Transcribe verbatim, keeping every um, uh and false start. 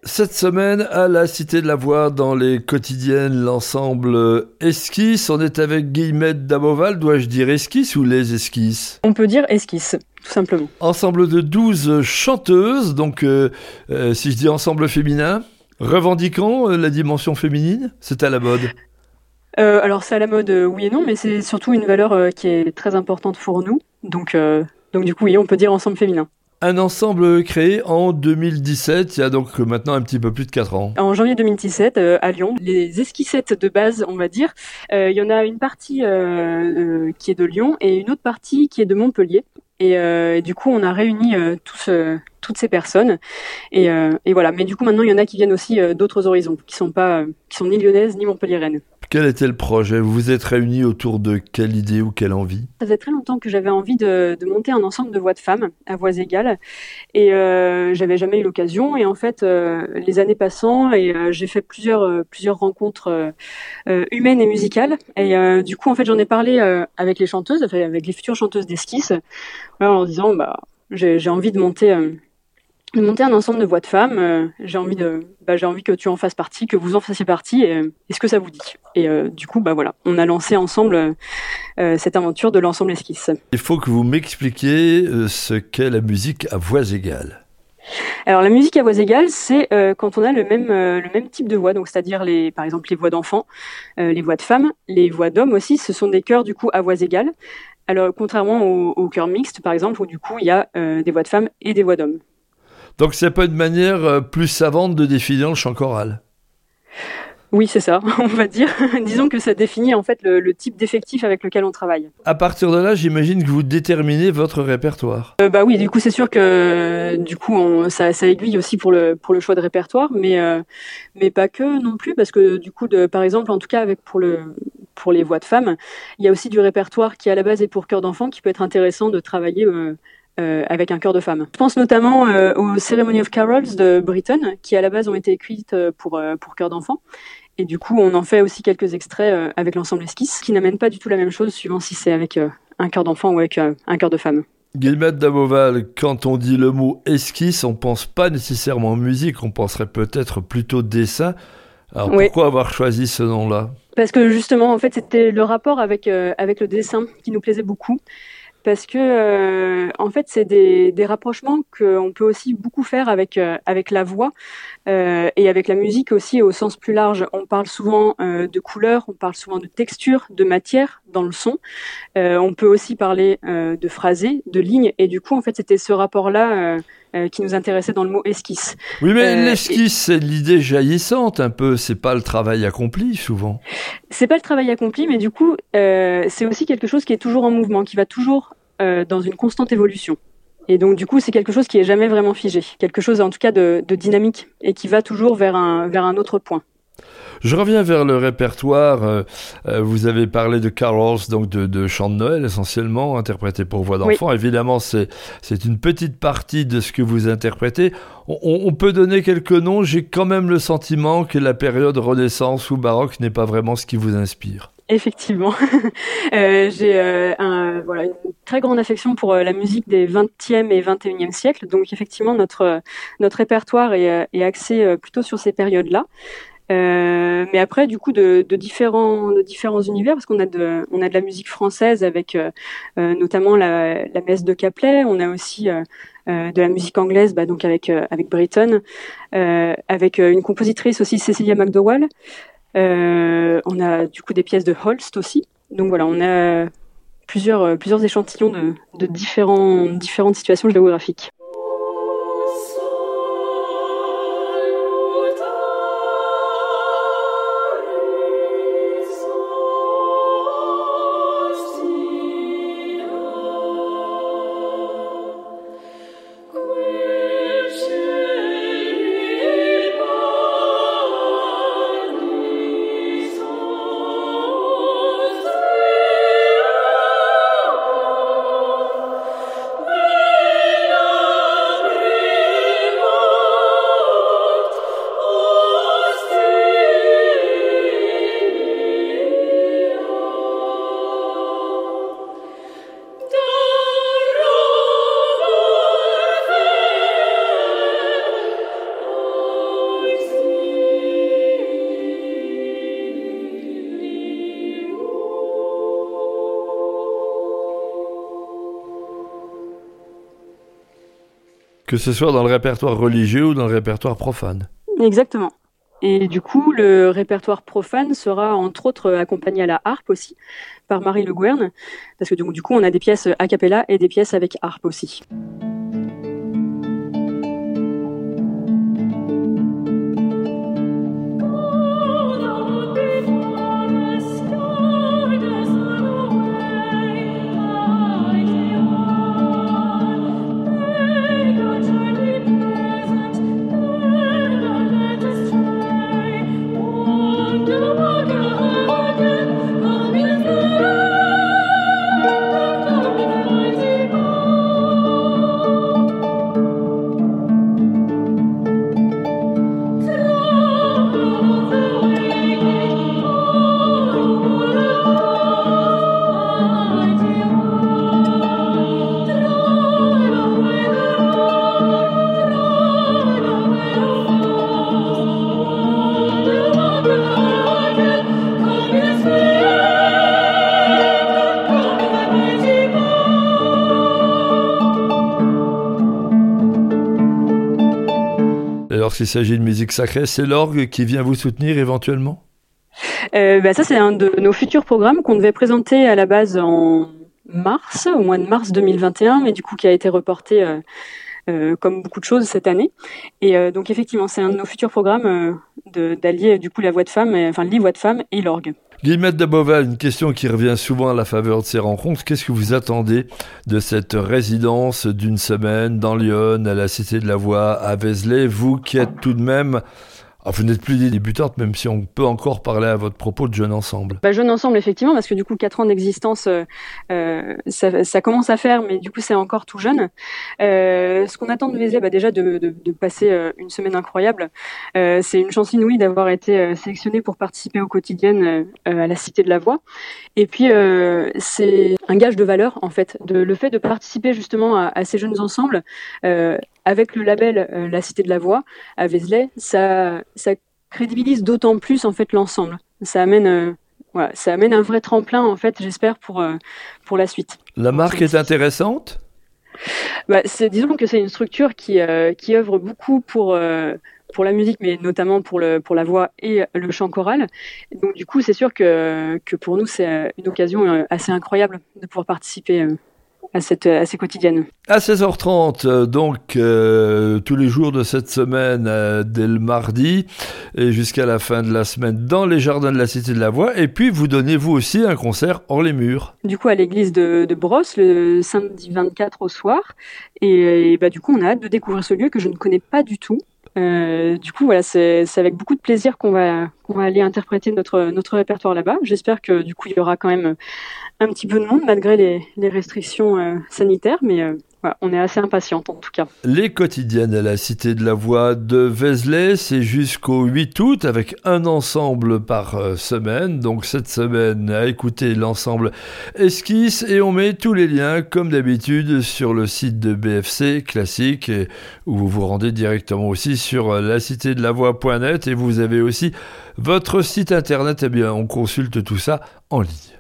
Cette semaine, à la Cité de la Voix, dans les quotidiennes, l'ensemble Esquisse. On est avec Guillemette Damoval. Dois-je dire Esquisse ou les Esquisses ? On peut dire Esquisse, tout simplement. Ensemble de douze chanteuses, donc euh, euh, si je dis ensemble féminin, revendiquons euh, la dimension féminine, c'est à la mode. Euh, alors c'est à la mode, euh, oui et non, mais c'est surtout une valeur euh, qui est très importante pour nous. Donc, euh, donc du coup, oui, on peut dire ensemble féminin. Un ensemble créé en deux mille dix-sept, il y a donc maintenant un petit peu plus de quatre ans. En janvier deux mille dix-sept, euh, à Lyon, les esquissettes de base, on va dire, euh, il y en a une partie euh, euh, qui est de Lyon et une autre partie qui est de Montpellier. Et, euh, et du coup, on a réuni euh, tous, euh, toutes ces personnes. Et, euh, et voilà. Mais du coup, maintenant, il y en a qui viennent aussi euh, d'autres horizons, qui sont pas, euh, qui sont ni lyonnaises ni montpelliéraines. Quel était le projet ? Vous vous êtes réunis autour de quelle idée ou quelle envie ? Ça faisait très longtemps que j'avais envie de, de monter un ensemble de voix de femmes à voix égales et euh, j'avais jamais eu l'occasion. Et en fait, euh, les années passant, et euh, j'ai fait plusieurs euh, plusieurs rencontres euh, euh, humaines et musicales. Et euh, du coup, en fait, j'en ai parlé euh, avec les chanteuses, avec les futures chanteuses d'Esquisse, voilà, en leur disant, bah, j'ai, j'ai envie de monter. Euh, de monter un ensemble de voix de femmes, euh, j'ai envie de, bah, j'ai envie que tu en fasses partie, que vous en fassiez partie, et, euh, est-ce que ça vous dit ? Et euh, du coup, bah voilà, on a lancé ensemble euh, cette aventure de l'ensemble Esquisse. Il faut que vous m'expliquiez euh, ce qu'est la musique à voix égales. Alors la musique à voix égales, c'est euh, quand on a le même euh, le même type de voix, donc c'est-à-dire les, par exemple les voix d'enfants, euh, les voix de femmes, les voix d'hommes aussi, ce sont des chœurs du coup à voix égales. Alors contrairement au, au chœur mixte par exemple, où du coup il y a euh, des voix de femmes et des voix d'hommes. Donc c'est pas une manière euh, plus savante de définir le chant choral. Oui, c'est ça, on va dire. Disons que ça définit en fait le, le type d'effectif avec lequel on travaille. À partir de là, j'imagine que vous déterminez votre répertoire. Euh, bah oui, du coup c'est sûr que du coup on, ça, ça aiguille aussi pour le pour le choix de répertoire, mais euh, mais pas que non plus, parce que du coup de, par exemple en tout cas avec pour le pour les voix de femmes, il y a aussi du répertoire qui à la base est pour chœur d'enfant qui peut être intéressant de travailler. Euh, Euh, avec un chœur de femme. Je pense notamment euh, aux Ceremony of Carols de Britten, qui à la base ont été écrites pour, euh, pour chœur d'enfant. Et du coup, on en fait aussi quelques extraits euh, avec l'ensemble Esquisse, qui n'amène pas du tout la même chose suivant si c'est avec euh, un chœur d'enfant ou avec euh, un chœur de femme. Guillemette Damoval, quand on dit le mot esquisse, on pense pas nécessairement musique, on penserait peut-être plutôt dessin. Alors Oui. Pourquoi avoir choisi ce nom-là ? Parce que justement, en fait, c'était le rapport avec, euh, avec le dessin qui nous plaisait beaucoup. Parce que euh, en fait c'est des, des rapprochements qu'on peut aussi beaucoup faire avec euh, avec la voix euh, et avec la musique aussi au sens plus large. On parle souvent euh, de couleurs, on parle souvent de texture, de matière dans le son. Euh, on peut aussi parler euh, de phrasé, de lignes, et du coup en fait c'était ce rapport-là euh, euh, qui nous intéressait dans le mot esquisse. Oui, mais Euh, l'esquisse, et... c'est l'idée jaillissante un peu, c'est pas le travail accompli souvent. C'est pas le travail accompli, mais du coup euh, c'est aussi quelque chose qui est toujours en mouvement, qui va toujours euh, dans une constante évolution. Et donc du coup c'est quelque chose qui est jamais vraiment figé, quelque chose en tout cas de, de dynamique et qui va toujours vers un, vers un autre point. Je reviens vers le répertoire. Euh, euh, vous avez parlé de carols, donc de, de chants de Noël essentiellement, interprétés pour voix d'enfant. Oui. Évidemment, c'est, c'est une petite partie de ce que vous interprétez. On, on peut donner quelques noms. J'ai quand même le sentiment que la période Renaissance ou baroque n'est pas vraiment ce qui vous inspire. Effectivement. euh, j'ai euh, un, voilà, une très grande affection pour euh, la musique des vingtième et vingt et unième siècles. Donc effectivement, notre, euh, notre répertoire est, euh, est axé euh, plutôt sur ces périodes-là. Euh, mais après, du coup, de, de différents, de différents univers, parce qu'on a de, on a de la musique française avec euh, euh, notamment la, la messe de Caplet. On a aussi euh, euh, de la musique anglaise, bah, donc avec euh, avec Britten, euh, avec euh, une compositrice aussi, Cecilia McDowell. Euh, on a du coup des pièces de Holst aussi. Donc voilà, on a plusieurs euh, plusieurs échantillons de, de différents différentes situations géographiques. Oh Que ce soit dans le répertoire religieux ou dans le répertoire profane. Exactement. Et du coup, le répertoire profane sera entre autres accompagné à la harpe aussi, par Marie Le Gouern, parce que du coup, on a des pièces a cappella et des pièces avec harpe aussi. Lorsqu'il s'agit de musique sacrée, c'est l'orgue qui vient vous soutenir éventuellement ? euh, bah Ça, c'est un de nos futurs programmes qu'on devait présenter à la base en mars, au mois de mars deux mille vingt et un, mais du coup qui a été reporté euh, euh, comme beaucoup de choses cette année. Et euh, donc effectivement, c'est un de nos futurs programmes euh, de, d'allier du coup la voix de femme, et, enfin les voix de femme et l'orgue. Guillemette de Beauval, une question qui revient souvent à la faveur de ces rencontres. Qu'est-ce que vous attendez de cette résidence d'une semaine dans Lyon, à la Cité de la Voix, à Vézelay, vous qui êtes tout de même... Ah, vous n'êtes plus des débutantes, même si on peut encore parler à votre propos de Jeunes Ensemble. Bah, Jeunes Ensemble, effectivement, parce que du coup, quatre ans d'existence, euh, euh, ça, ça commence à faire, mais du coup, c'est encore tout jeune. Euh, ce qu'on attend de Vézelay, bah, déjà de, de, de passer euh, une semaine incroyable. Euh, c'est une chance inouïe d'avoir été euh, sélectionnée pour participer aux quotidiennes euh, à la Cité de la Voix. Et puis, euh, c'est un gage de valeur, en fait, de, le fait de participer justement à, à ces Jeunes Ensemble. Euh, avec le label euh, La Cité de la Voix à Vézelay, ça, ça crédibilise d'autant plus en fait l'ensemble. Ça amène, euh, voilà, ça amène un vrai tremplin en fait, j'espère pour euh, pour la suite. La marque est intéressante. Bah, c'est, disons que c'est une structure qui euh, qui œuvre beaucoup pour euh, pour la musique, mais notamment pour le pour la voix et le chant choral. Donc du coup, c'est sûr que que pour nous c'est une occasion assez incroyable de pouvoir participer Euh, à, cette, à ces quotidiennes. À seize heures trente, donc euh, tous les jours de cette semaine, euh, dès le mardi et jusqu'à la fin de la semaine dans les jardins de la Cité de la Voix. Et puis vous donnez vous aussi un concert hors les murs. Du coup à l'église de, de Brosse le samedi vingt-quatre au soir. Et, et bah, du coup on a hâte de découvrir ce lieu que je ne connais pas du tout. Euh, du coup voilà, c'est, c'est avec beaucoup de plaisir qu'on va, qu'on va aller interpréter notre, notre répertoire là-bas. J'espère que du coup il y aura quand même un petit peu de monde malgré les, les restrictions euh, sanitaires, mais euh, voilà, on est assez impatiente en tout cas. Les quotidiennes à la Cité de la Voix de Vézelay, c'est jusqu'au huit août avec un ensemble par euh, semaine. Donc cette semaine, à écouter l'ensemble Esquisse et on met tous les liens comme d'habitude sur le site de B F C Classique et, où vous vous rendez directement aussi sur la cité de la voix point net et vous avez aussi votre site internet. Eh bien, on consulte tout ça en ligne.